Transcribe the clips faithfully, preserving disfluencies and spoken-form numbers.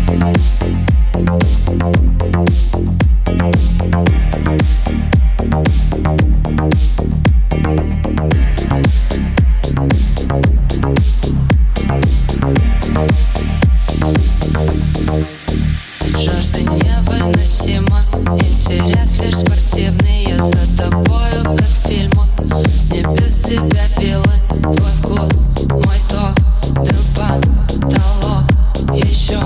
Жажда невыносима, интерес лишь спортивный. Я за тобою, как в фильмах, не без тебя филы. Твой вкус, мой ток, дым потолок. Еще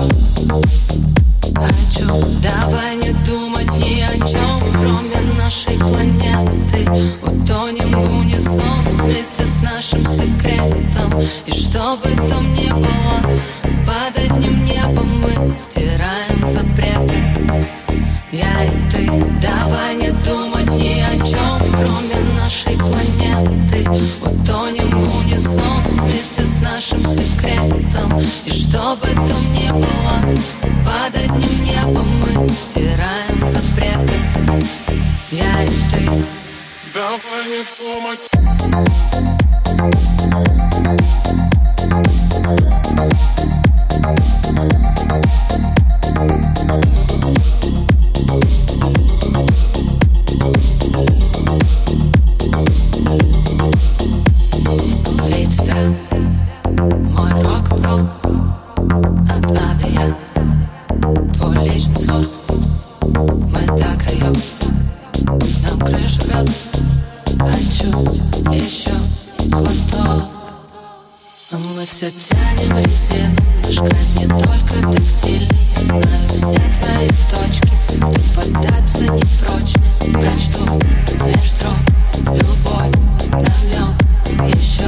хочу, давай не думать ни о чем, кроме нашей планеты. Утонем в унисон вместе с нашим секретом. И что бы там ни было, под одним небом мы стираем запреты. Я и ты, давай не думать ни о чем, кроме нашей планеты. Утонем в унисон вместе с нашим секретом. И что бы там ни было, под одним небом мы стираем запреты. Я и ты, давай не думать. Внутри тебя мой рок-н-ролл от А до Я. Твой личный сорт, мы до краев, нам крышу рвет. Хочу еще глоток. Мы все тянем резину, наш кайф не только тактильный. Я знаю все твои точки, ты поддаться не прочь. Прочту меж строк любой намек. Еще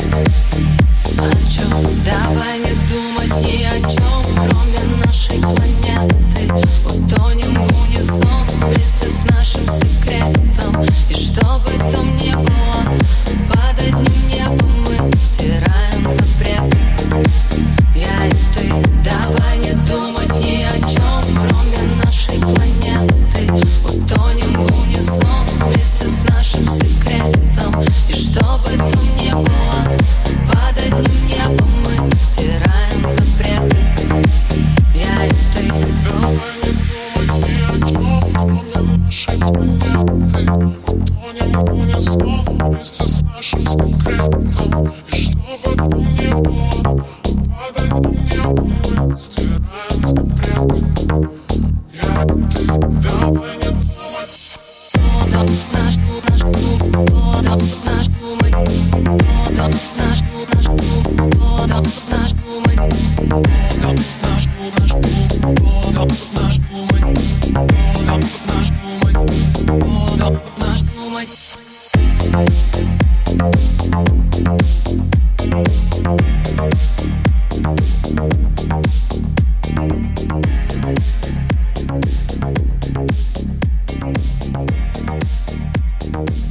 хочу, давай не думать ни о чем, кроме нашей планеты. Утонем в унисон вместе с нашим секретом. И что бы там ни было, под одним небом мы стираем запреты. Я и ты, давай не думать ни о чем, кроме нашей планеты. Утонем в унисон вместе с нашим секретом. И что бы там ни было, под одним небом мы стираем запреты. Я и ты, Давай не думать ни о чем, кроме нашей планеты. Утонем в унисон вместе с нашим секретом. И что бы там ни было, под одним небом мы стираем запреты. Я и ты, давай не думать. Наш, наш, наш, наш думай, наш, наш, наш, наш думай, Наш, наш, наш думай, наш думай, наш думай. We'll be right back.